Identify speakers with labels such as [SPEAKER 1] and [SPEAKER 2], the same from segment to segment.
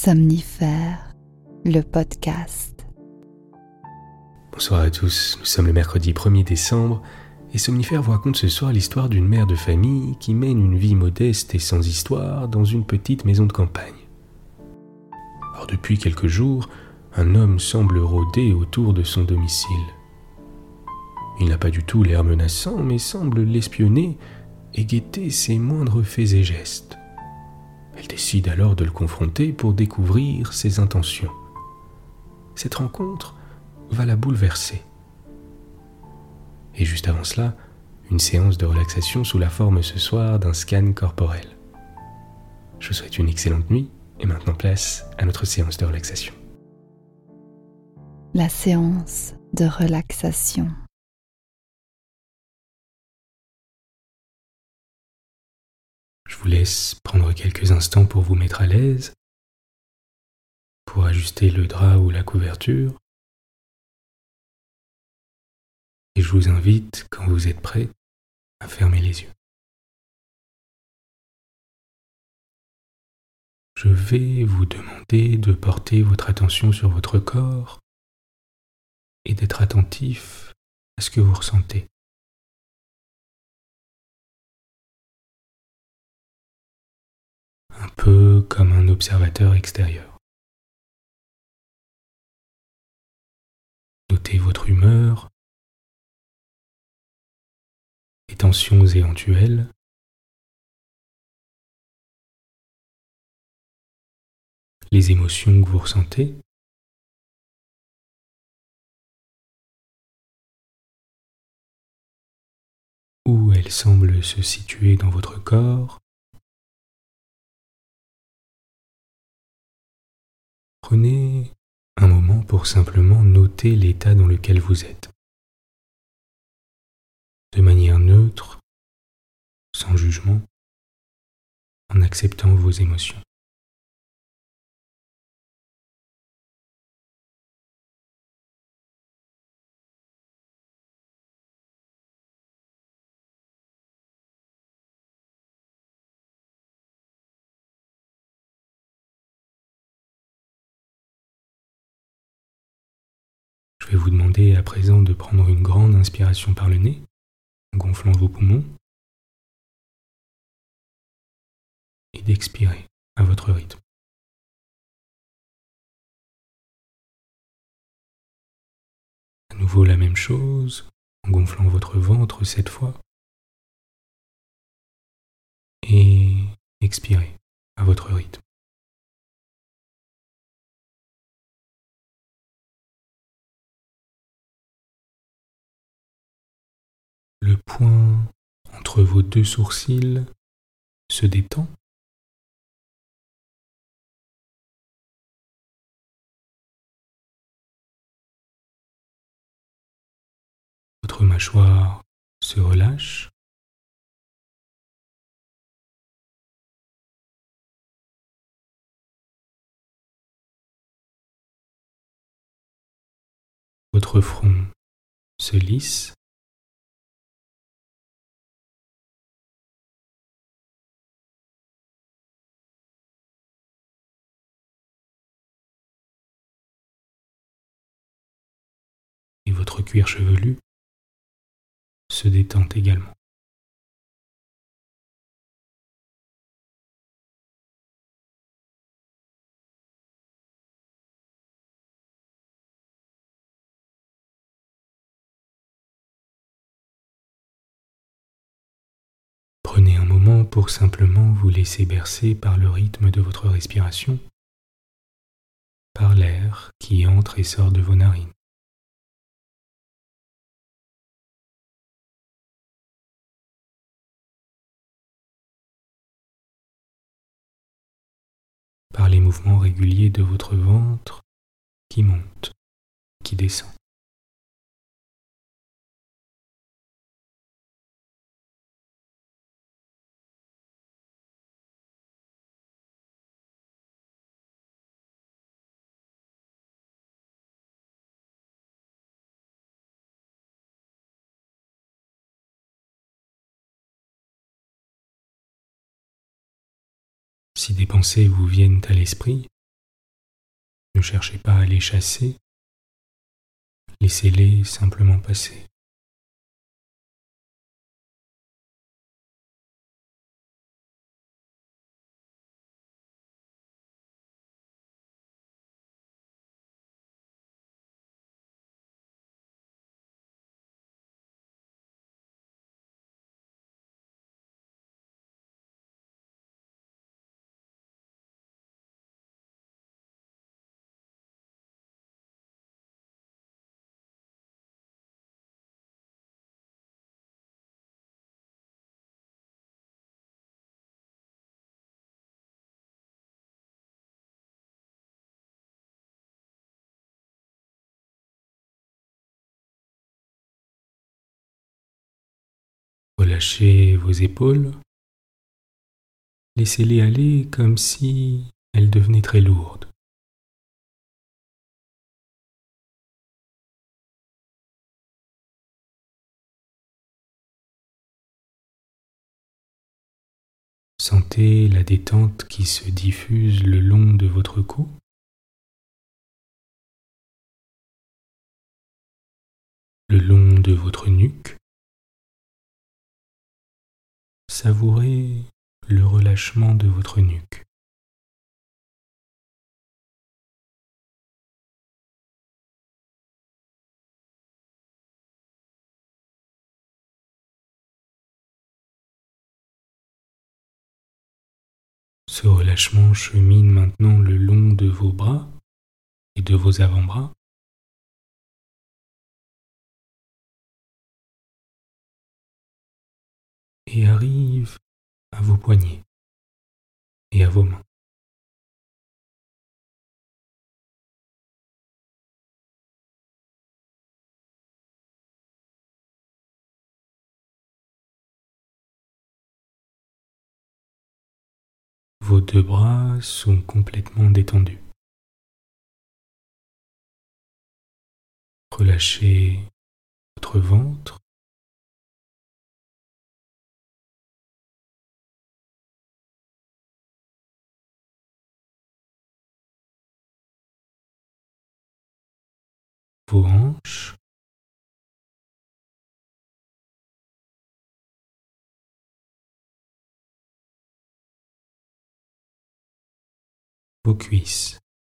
[SPEAKER 1] Somnifère, le podcast.
[SPEAKER 2] Bonsoir à tous, nous sommes le mercredi 1er décembre et Somnifère vous raconte ce soir l'histoire d'une mère de famille qui mène une vie modeste et sans histoire dans une petite maison de campagne. Or depuis quelques jours, un homme semble rôder autour de son domicile. Il n'a pas du tout l'air menaçant mais semble l'espionner et guetter ses moindres faits et gestes. Elle décide alors de le confronter pour découvrir ses intentions. Cette rencontre va la bouleverser. Et juste avant cela, une séance de relaxation sous la forme ce soir d'un scan corporel. Je vous souhaite une excellente nuit et maintenant place à notre séance de relaxation.
[SPEAKER 1] La séance de relaxation.
[SPEAKER 2] Je vous laisse prendre quelques instants pour vous mettre à l'aise, pour ajuster le drap ou la couverture. Et je vous invite, quand vous êtes prêt, à fermer les yeux. Je vais vous demander de porter votre attention sur votre corps et d'être attentif à ce que vous ressentez. Un peu comme un observateur extérieur. Notez votre humeur, les tensions éventuelles, les émotions que vous ressentez, où elles semblent se situer dans votre corps. Prenez un moment pour simplement noter l'état dans lequel vous êtes, de manière neutre, sans jugement, en acceptant vos émotions. Je vais vous demander à présent de prendre une grande inspiration par le nez, en gonflant vos poumons, et d'expirer à votre rythme. À nouveau la même chose, en gonflant votre ventre cette fois, et expirez à votre rythme. Le point entre vos deux sourcils se détend. Votre mâchoire se relâche. Votre front se lisse. Et votre cuir chevelu se détend également. Prenez un moment pour simplement vous laisser bercer par le rythme de votre respiration, par l'air qui entre et sort de vos narines. Par les mouvements réguliers de votre ventre qui monte, qui descend. Si des pensées vous viennent à l'esprit, Ne cherchez pas à les chasser, laissez-les simplement passer. Relâchez vos épaules, laissez-les aller comme si elles devenaient très lourdes. Sentez la détente qui se diffuse le long de votre cou. Le long de votre nuque. Savourez le relâchement de votre nuque. Ce relâchement chemine maintenant le long de vos bras et de vos avant-bras. Et arrive à vos poignets et à vos mains. Vos deux bras sont complètement détendus. Relâchez votre ventre, vos hanches, vos cuisses.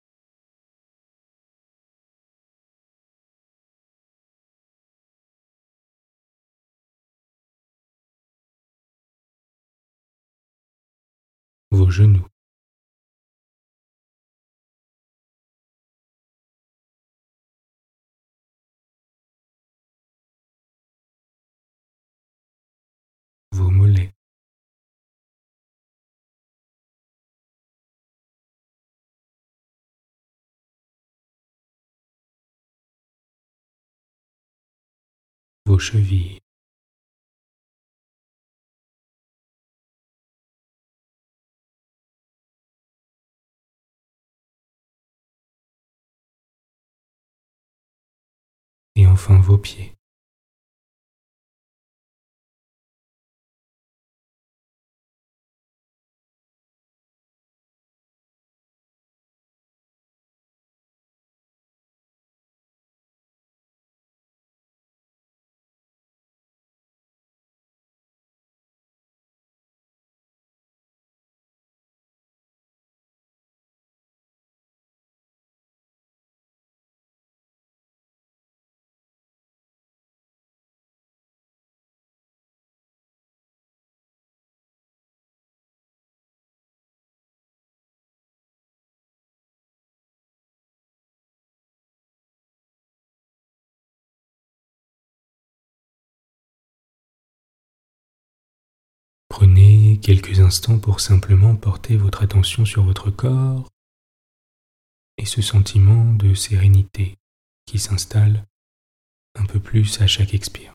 [SPEAKER 2] Vos genoux. Vos mollets. Vos chevilles. Et enfin vos pieds. Prenez quelques instants pour simplement porter votre attention sur votre corps et ce sentiment de sérénité qui s'installe un peu plus à chaque expire.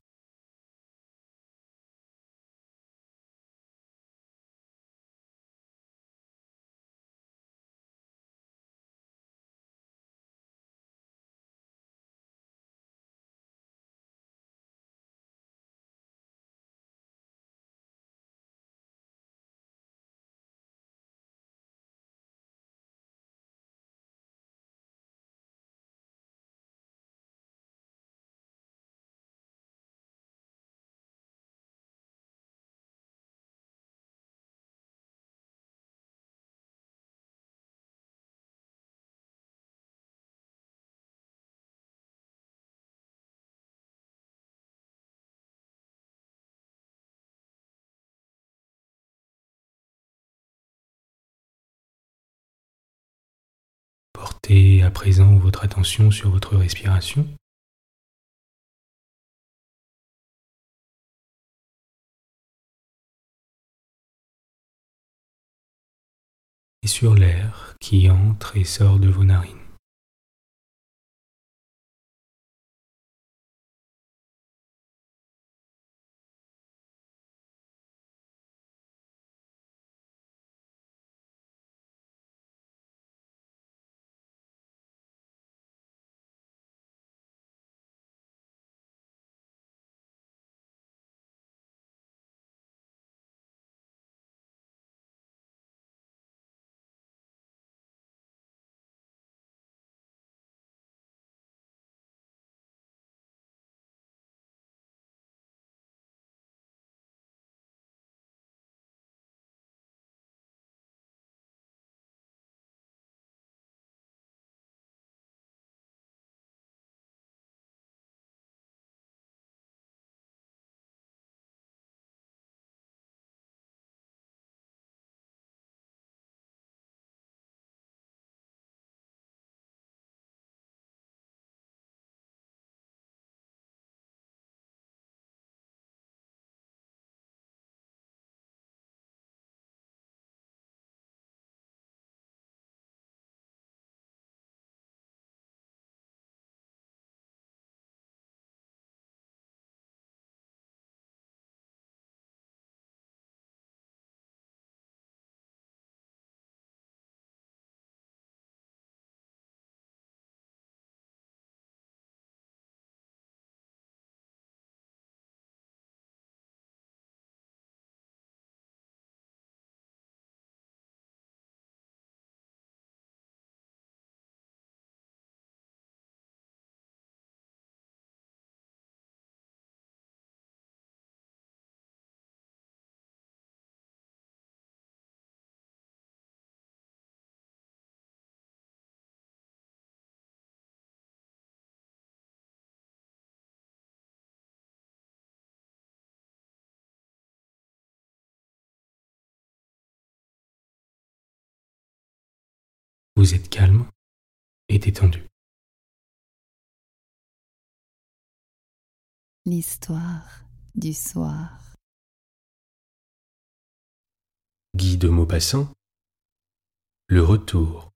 [SPEAKER 2] Portez à présent votre attention sur votre respiration. Et sur l'air qui entre et sort de vos narines. Vous êtes calme et détendu.
[SPEAKER 1] L'histoire du soir.
[SPEAKER 2] Guy de Maupassant, le retour.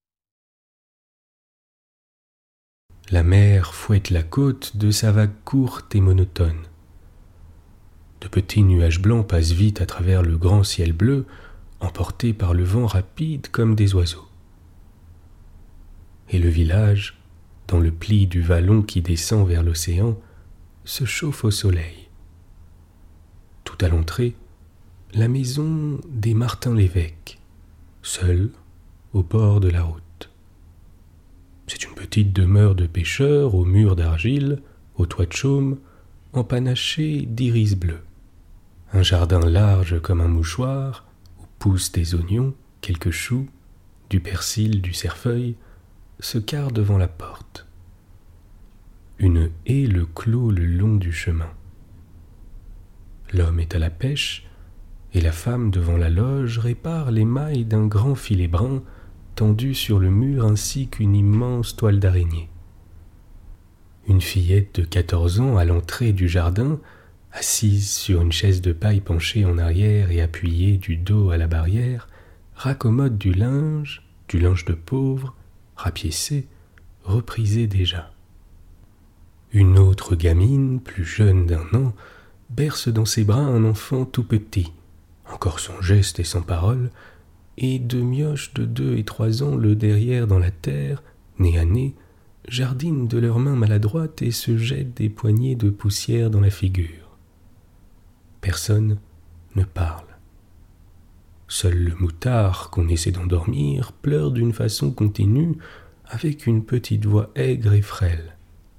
[SPEAKER 2] La mer fouette la côte de sa vague courte et monotone. De petits nuages blancs passent vite à travers le grand ciel bleu, emportés par le vent rapide comme des oiseaux. Et le village, dans le pli du vallon qui descend vers l'océan, se chauffe au soleil. Tout à l'entrée, la maison des Martin-l'Évêque, seule au bord de la route. C'est une petite demeure de pêcheurs aux murs d'argile, au toit de chaume, empanachée d'iris bleus. Un jardin large comme un mouchoir, où poussent des oignons, quelques choux, du persil, du cerfeuil, se carre devant la porte. Une haie le clôt le long du chemin. L'homme est à la pêche, et la femme devant la loge répare les mailles d'un grand filet brun tendu sur le mur ainsi qu'une immense toile d'araignée. Une fillette de 14 ans à l'entrée du jardin, assise sur une chaise de paille penchée en arrière et appuyée du dos à la barrière, raccommode du linge de pauvre, rapiécé, reprisé déjà. Une autre gamine, plus jeune d'1 an, berce dans ses bras un enfant tout petit, encore sans geste et sans parole, et 2 mioches de 2 et 3 ans le derrière dans la terre, nez à nez, jardinent de leurs mains maladroites et se jettent des poignées de poussière dans la figure. Personne ne parle. Seul le moutard, qu'on essaie d'endormir, pleure d'une façon continue, avec une petite voix aigre et frêle.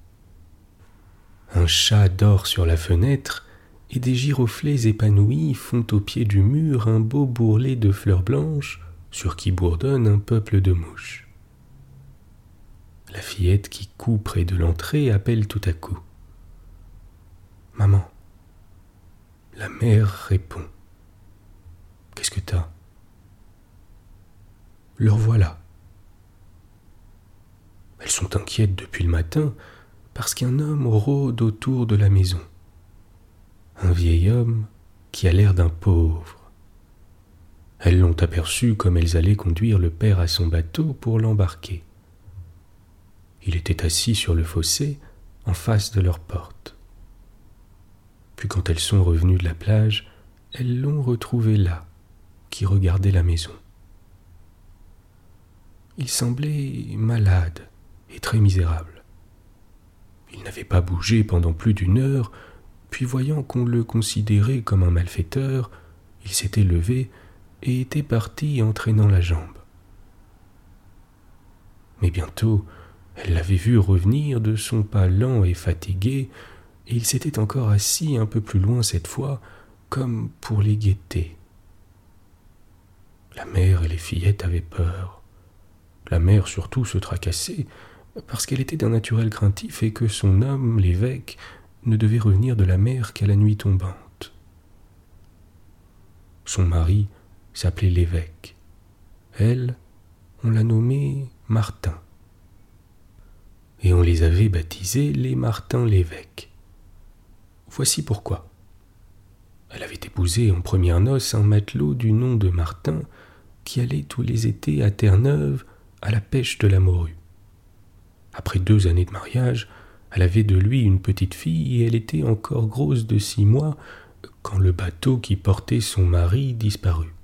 [SPEAKER 2] Un chat dort sur la fenêtre, et des giroflées épanouies font au pied du mur un beau bourrelet de fleurs blanches, sur qui bourdonne un peuple de mouches. La fillette qui coud près de l'entrée appelle tout à coup. « Maman !» La mère répond. « Qu'est-ce que t'as ?» « Le revoilà. » sont inquiètes depuis le matin parce qu'un homme rôde autour de la maison. Un vieil homme qui a l'air d'un pauvre. Elles l'ont aperçu comme elles allaient conduire le père à son bateau pour l'embarquer. Il était assis sur le fossé, en face de leur porte. Puis quand elles sont revenues de la plage, elles l'ont retrouvé là, qui regardait la maison. Il semblait malade et très misérable. Il n'avait pas bougé pendant plus d'1 heure, puis voyant qu'on le considérait comme un malfaiteur, il s'était levé et était parti en traînant la jambe. Mais bientôt, elle l'avait vu revenir de son pas lent et fatigué, et il s'était encore assis un peu plus loin cette fois, comme pour les guetter. La mère et les fillettes avaient peur. La mère surtout se tracassait, parce qu'elle était d'un naturel craintif et que son homme, l'évêque, ne devait revenir de la mer qu'à la nuit tombante. Son mari s'appelait l'évêque. Elle, on l'a nommé Martin. Et on les avait baptisés les Martin l'évêque. Voici pourquoi. Elle avait épousé en premières noces un matelot du nom de Martin qui allait tous les étés à Terre-Neuve à la pêche de la morue. Après 2 années de mariage, elle avait de lui une petite fille et elle était encore grosse de 6 mois quand le bateau qui portait son mari disparut.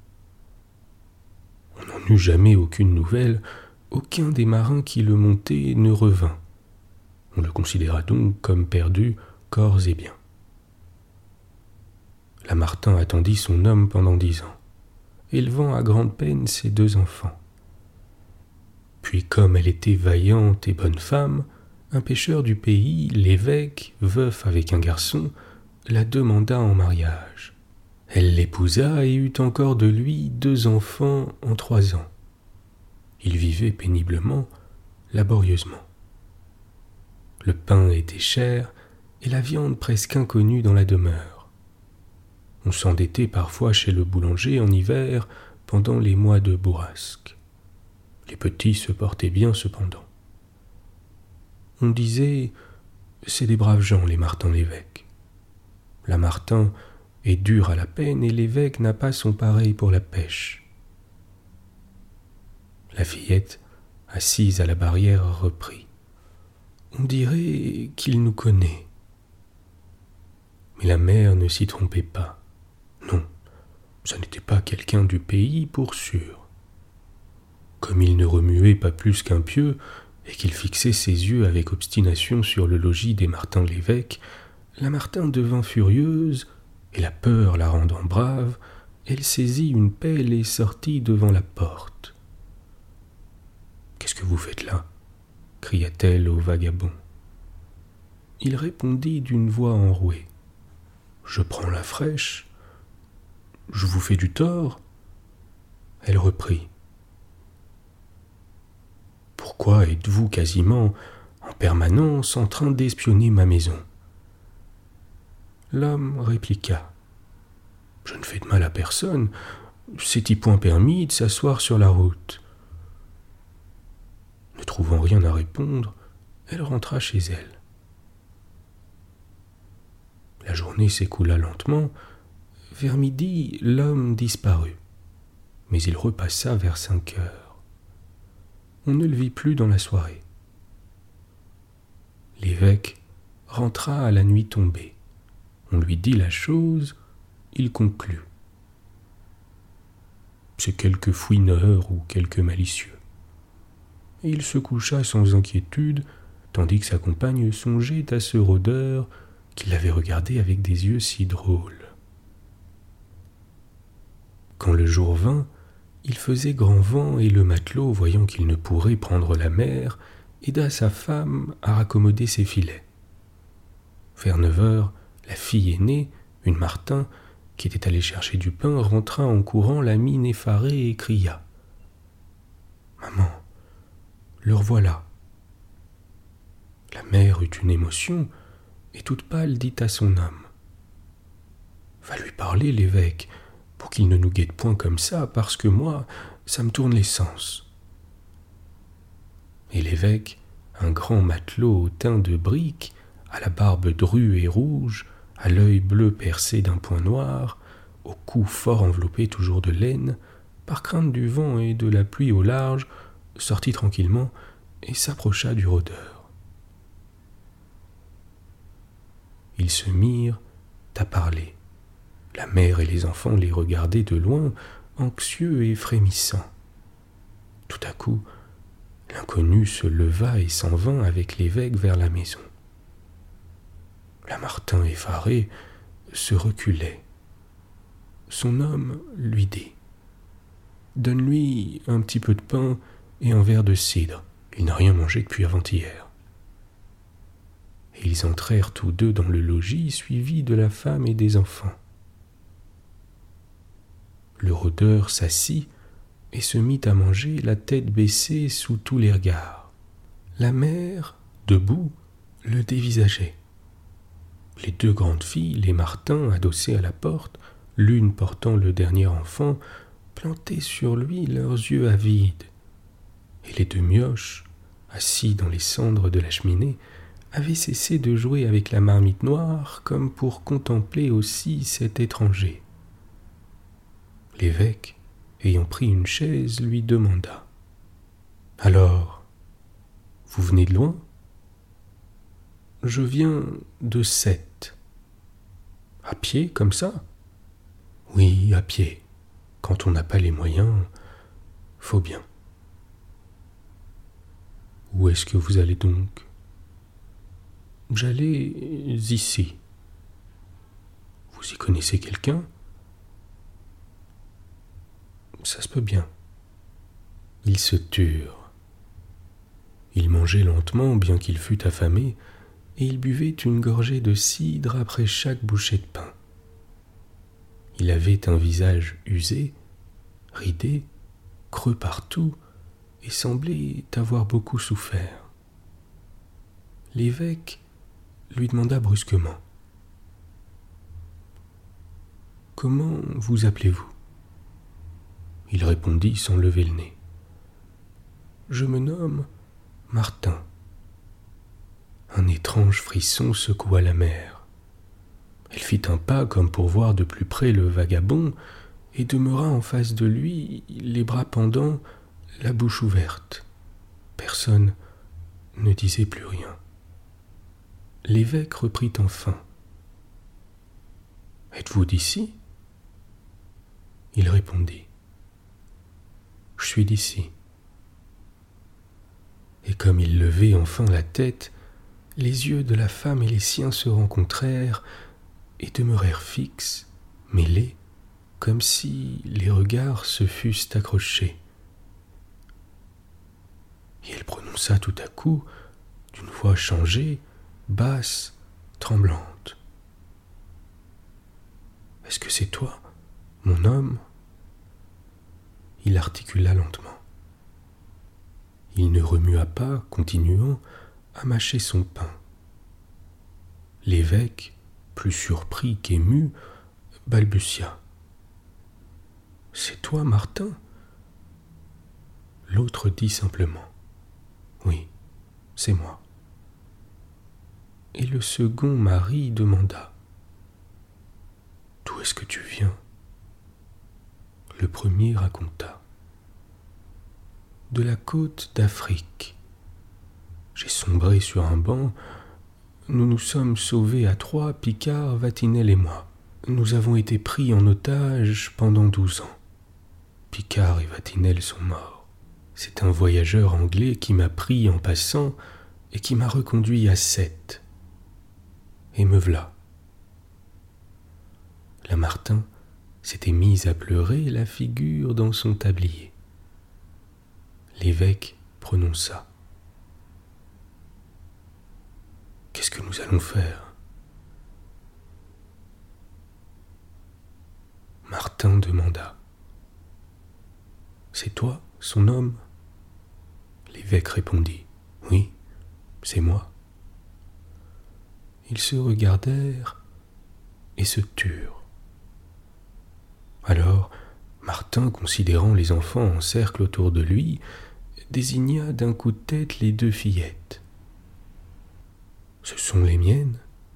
[SPEAKER 2] On n'en eut jamais aucune nouvelle, aucun des marins qui le montaient ne revint. On le considéra donc comme perdu, corps et biens. La Martin attendit son homme pendant 10 ans, élevant à grande peine ses 2 enfants. Puis, comme elle était vaillante et bonne femme, un pêcheur du pays, l'évêque, veuf avec un garçon, la demanda en mariage. Elle l'épousa et eut encore de lui 2 enfants en 3 ans. Ils vivaient péniblement, laborieusement. Le pain était cher et la viande presque inconnue dans la demeure. On s'endettait parfois chez le boulanger en hiver pendant les mois de bourrasque. Les petits se portaient bien cependant. On disait « c'est des braves gens les Martin l'évêque ». La Martin est dure à la peine et l'évêque n'a pas son pareil pour la pêche. La fillette, assise à la barrière, reprit. On dirait qu'il nous connaît. Mais la mère ne s'y trompait pas. Non, ça n'était pas quelqu'un du pays pour sûr. Comme il ne remuait pas plus qu'un pieu et qu'il fixait ses yeux avec obstination sur le logis des Martin l'évêque, la Martin devint furieuse et la peur la rendant brave, elle saisit une pelle et sortit devant la porte. « Qu'est-ce que vous faites là » cria-t-elle au vagabond. Il répondit d'une voix enrouée. « Je prends la fraîche. Je vous fais du tort. » Elle reprit. « Pourquoi êtes-vous quasiment en permanence en train d'espionner ma maison ?» L'homme répliqua. « Je ne fais de mal à personne. C'est-y point permis de s'asseoir sur la route. » Ne trouvant rien à répondre, elle rentra chez elle. La journée s'écoula lentement. Vers midi, l'homme disparut, mais il repassa vers 5 heures. On ne le vit plus dans la soirée. L'évêque rentra à la nuit tombée. On lui dit la chose, il conclut. C'est quelque fouineur ou quelque malicieux. Et il se coucha sans inquiétude, tandis que sa compagne songeait à ce rôdeur qui l'avait regardé avec des yeux si drôles. Quand le jour vint, il faisait grand vent et le matelot, voyant qu'il ne pourrait prendre la mer, aida sa femme à raccommoder ses filets. Vers 9 heures, la fille aînée, une Martin, qui était allée chercher du pain, rentra en courant la mine effarée et cria « Maman, le revoilà !» La mère eut une émotion et toute pâle dit à son homme « Va lui parler, l'évêque, pour qu'il ne nous guette point comme ça, parce que moi, ça me tourne les sens. » Et l'évêque, un grand matelot au teint de brique, à la barbe drue et rouge, à l'œil bleu percé d'un point noir, au cou fort enveloppé toujours de laine, par crainte du vent et de la pluie au large, sortit tranquillement et s'approcha du rôdeur. Ils se mirent à parler. La mère et les enfants les regardaient de loin, anxieux et frémissants. Tout à coup, l'inconnu se leva et s'en vint avec l'évêque vers la maison. Lamartine, effaré, se reculait. Son homme lui dit « Donne-lui un petit peu de pain et un verre de cidre. Il n'a rien mangé depuis avant-hier. » Et ils entrèrent tous deux dans le logis, suivis de la femme et des enfants. Le rôdeur s'assit et se mit à manger, la tête baissée sous tous les regards. La mère, debout, le dévisageait. Les deux grandes filles, les Martin, adossées à la porte, l'une portant le dernier enfant, plantaient sur lui leurs yeux avides. Et les deux mioches, assis dans les cendres de la cheminée, avaient cessé de jouer avec la marmite noire comme pour contempler aussi cet étranger. L'évêque, ayant pris une chaise, lui demanda « Alors, vous venez de loin ?»« Je viens de Sète. »« À pied, comme ça ?»« Oui, à pied. Quand on n'a pas les moyens, faut bien. »« Où est-ce que vous allez donc ?»« J'allais ici. »« Vous y connaissez quelqu'un ?»« Ça se peut bien. » Ils se turent. Il mangeait lentement, bien qu'il fût affamé, et il buvait une gorgée de cidre après chaque bouchée de pain. Il avait un visage usé, ridé, creux partout, et semblait avoir beaucoup souffert. L'évêque lui demanda brusquement « Comment vous appelez-vous » Il répondit sans lever le nez. « Je me nomme Martin. » Un étrange frisson secoua la mère. Elle fit un pas comme pour voir de plus près le vagabond et demeura en face de lui, les bras pendants, la bouche ouverte. Personne ne disait plus rien. L'évêque reprit enfin. « Êtes-vous d'ici » Il répondit. « Je suis d'ici. » Et comme il levait enfin la tête, les yeux de la femme et les siens se rencontrèrent et demeurèrent fixes, mêlés, comme si les regards se fussent accrochés. Et elle prononça tout à coup, d'une voix changée, basse, tremblante. « Est-ce que c'est toi, mon homme ?» Il articula lentement. Il ne remua pas, continuant à mâcher son pain. L'évêque, plus surpris qu'ému, balbutia. « C'est toi, Martin ?» L'autre dit simplement. « Oui, c'est moi. » Et le second mari demanda. « D'où est-ce que tu viens ?» Le premier raconta. « De la côte d'Afrique. J'ai sombré sur un banc. Nous nous sommes sauvés à trois, Picard, Vatinelle et moi. Nous avons été pris en otage pendant 12 ans. Picard et Vatinelle sont morts. C'est un voyageur anglais qui m'a pris en passant et qui m'a reconduit à Sète. Et me v'là. » Lamartine s'était mise à pleurer, la figure dans son tablier. L'évêque prononça. « Qu'est-ce que nous allons faire ?» Martin demanda. « C'est toi, son homme ?» L'évêque répondit. « Oui, c'est moi. » Ils se regardèrent et se turent. Alors, Martin, considérant les enfants en cercle autour de lui, désigna d'un coup de tête les deux fillettes. Ce sont les miennes.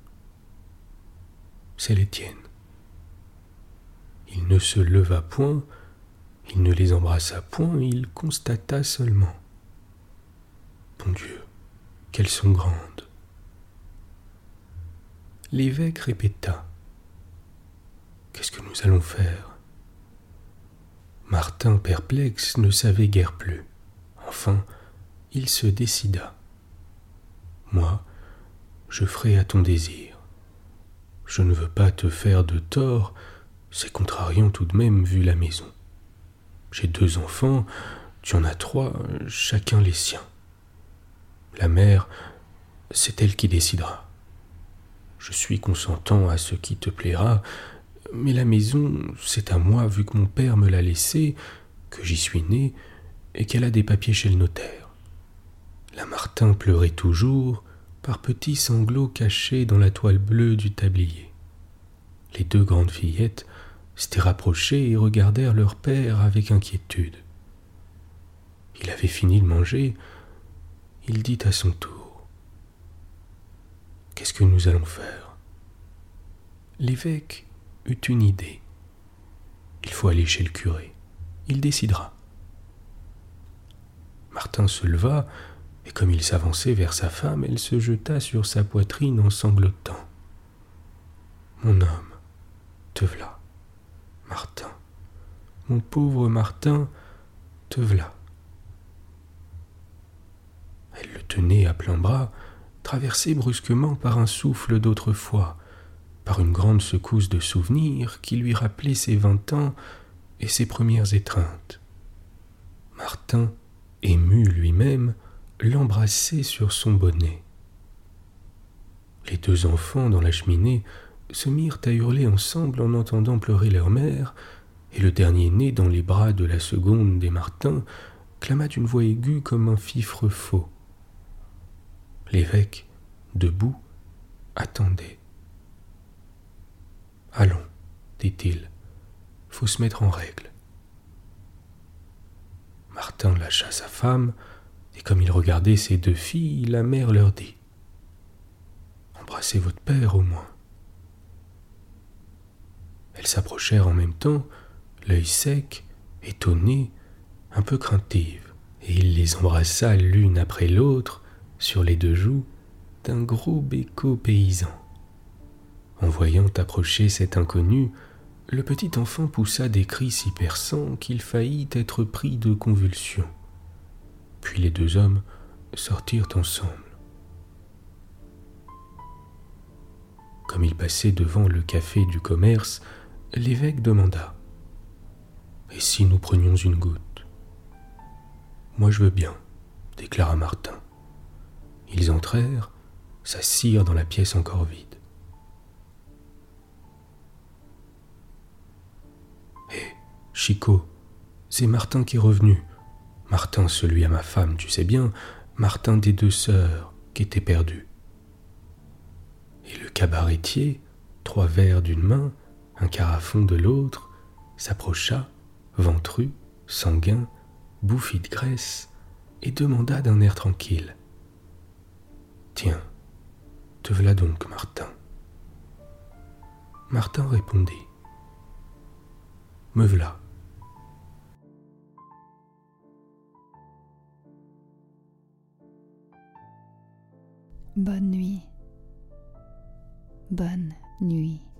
[SPEAKER 2] C'est les tiennes. Il ne se leva point, il ne les embrassa point, il constata seulement. Bon Dieu, qu'elles sont grandes. L'évêque répéta. Qu'est-ce que nous allons faire? Martin, perplexe, ne savait guère plus. Enfin, il se décida. Moi, je ferai à ton désir. Je ne veux pas te faire de tort, c'est contrariant tout de même vu la maison. J'ai 2 enfants, tu en as 3, chacun les siens. La mère, c'est elle qui décidera. Je suis consentant à ce qui te plaira, mais la maison, c'est à moi vu que mon père me l'a laissée, que j'y suis né et qu'elle a des papiers chez le notaire. La Martin pleurait toujours, par petits sanglots cachés dans la toile bleue du tablier. Les 2 grandes fillettes s'étaient rapprochées et regardèrent leur père avec inquiétude. Il avait fini de manger, il dit à son tour. Qu'est-ce que nous allons faire? L'évêque eut une idée. Il faut aller chez le curé. Il décidera. Martin se leva, et comme il s'avançait vers sa femme, elle se jeta sur sa poitrine en sanglotant. Mon homme, te v'là. Martin, mon pauvre Martin, te v'là. Elle le tenait à plein bras, traversé brusquement par un souffle d'autrefois, par une grande secousse de souvenirs qui lui rappelait ses 20 ans et ses premières étreintes. Martin, ému lui-même, l'embrassait sur son bonnet. Les 2 enfants dans la cheminée se mirent à hurler ensemble en entendant pleurer leur mère, et le dernier-né dans les bras de la seconde des Martin clama d'une voix aiguë comme un fifre faux. L'évêque, debout, attendait. « Allons, dit-il, faut se mettre en règle. » Martin lâcha sa femme, et comme il regardait ses 2 filles, la mère leur dit « Embrassez votre père au moins. » Elles s'approchèrent en même temps, l'œil sec, étonné, un peu craintive, et il les embrassa l'une après l'autre sur les 2 joues d'un gros béco paysan. En voyant approcher cet inconnu, le petit enfant poussa des cris si perçants qu'il faillit être pris de convulsions. Puis les 2 hommes sortirent ensemble. Comme ils passaient devant le café du commerce, l'évêque demanda « Et si nous prenions une goutte ?»« Moi je veux bien, » déclara Martin. Ils entrèrent, s'assirent dans la pièce encore vide. « Hé, Chico, c'est Martin qui est revenu. Martin, celui à ma femme, tu sais bien, Martin des 2 sœurs qui étaient perdues. » Et le cabaretier, 3 verres d'une main, un carafon de l'autre, s'approcha, ventru, sanguin, bouffi de graisse, et demanda d'un air tranquille. « Tiens, te v'là donc, Martin. » Martin répondit. « Me v'là. »
[SPEAKER 1] Bonne nuit. Bonne nuit.